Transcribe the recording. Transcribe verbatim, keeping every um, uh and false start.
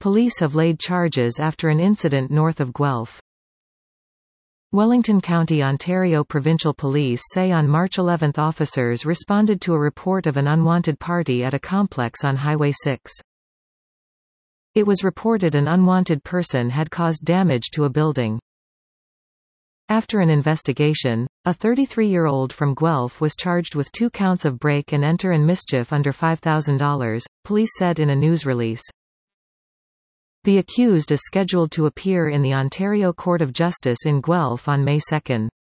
Police have laid charges after an incident north of Guelph. Wellington County, Ontario Provincial Police say on March eleventh officers responded to a report of an unwanted party at a complex on Highway six. It was reported an unwanted person had caused damage to a building. After an investigation, a thirty-three-year-old from Guelph was charged with two counts of break and enter and mischief under five thousand dollars, police said in a news release. The accused is scheduled to appear in the Ontario Court of Justice in Guelph on May second.